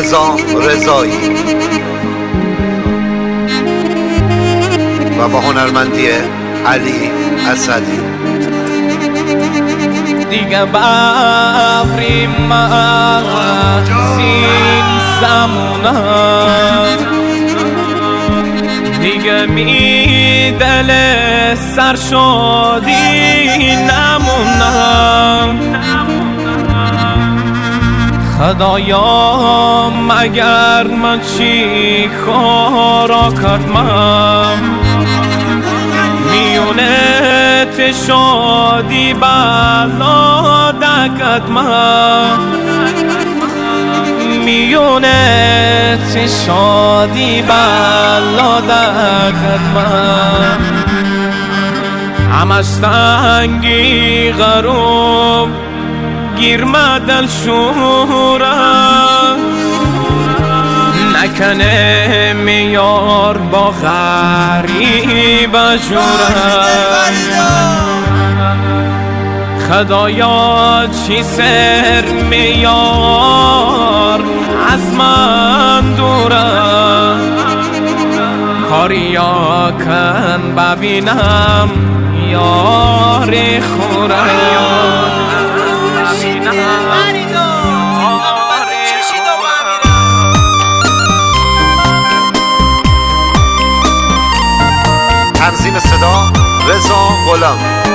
رضا رضایی و با هنرمندی علی اسدی. دیگه بفریم سین زمونم، دیگه می دل سر شدی نمونم. خدایا مگر من چی کارا کردم، میونت شادی بلا دکتم، میونت شادی بلا دکتم. همش تنگی غروب گیرم دل شورم، نکنه میار با غریب جورم. خدایا چی سر میار از من دورم، کاریا کن ببینم یار خورم. تنظیم صدا رضا غلام.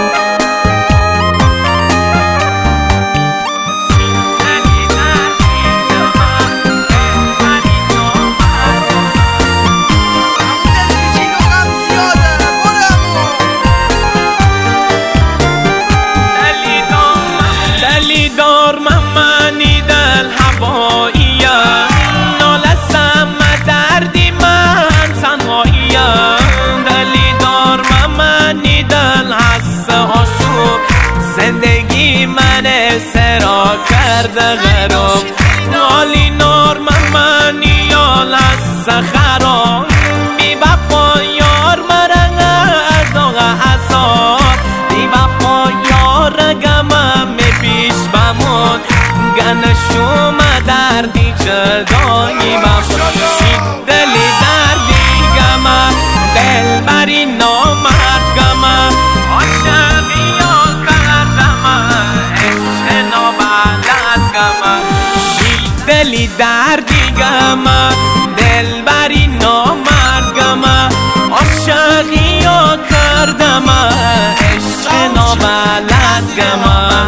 دلیدار ممنی دل هواییم، نالسم دردی من تنهاییم. دلیدار ممنی دل هست آشوب، زندگی من سرا کرده غروب. نالی نار ممنی یال هست خراب، بی وفا یار مرنگ داغ عذاب. بی وفا یار گمم پیش بمون، گنشوم دردی جدایی بمون. دلی دردی گمم دل بری نامرد گمم، عاشقی ها کردم عشق نابلد گمم. دلی دردی گمم دل بری نامرد گمم، عاشقی ها کردم عشق نابلد گمم.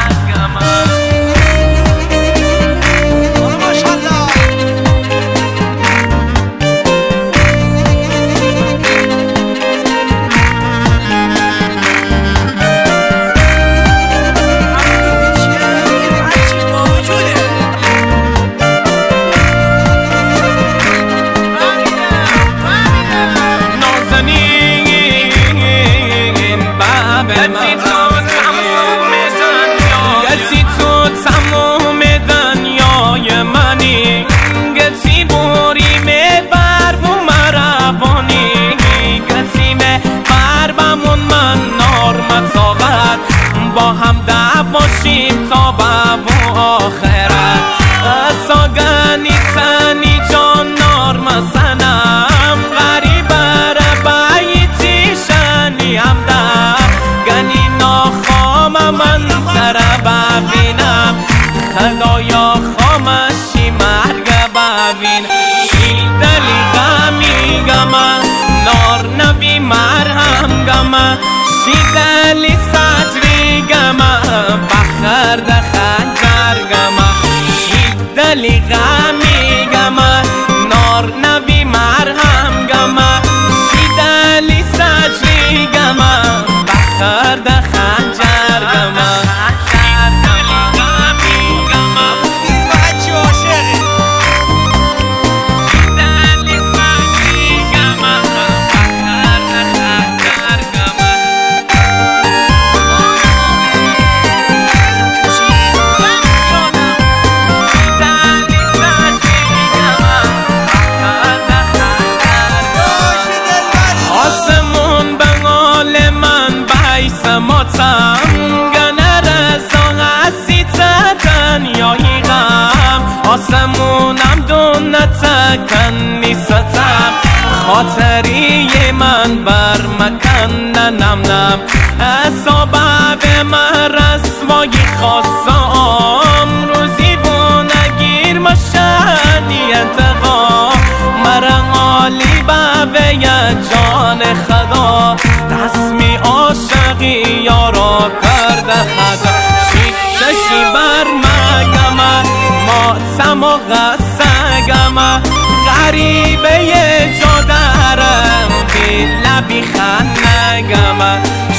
گتی تو تمام دنیای منی، گتی بوری می بربو مربانی، گتی می بربمون من نار طاقت، با هم دواشیم تا بابو آخرت. ساگنی تنی جان نار مزنم، غریبه ربایتی شنی هم در گنی ناخام من تره ببینم. خدایا خامشی مرگ ببین، شی دلی غمی گمه نار نبی مرهم گمه، شی دلی سجری گمه بخرد خنجر گمه. شی دلی غمی گمه نار نبی مرهم گمه، شی دلی سجری گمه بخرد خنجر گمه. آسمونم مکن نیستم خاطری من بر مکن نم نم اصابه به من رسوایی خواستم روزی بو نگیر مشانی انتقام مرن عالی به جان خدا رسمی عاشقی یارا کرده خدا شیششی بر مگم ماتم و غسگم غریبه جا درم بی لبی خنگم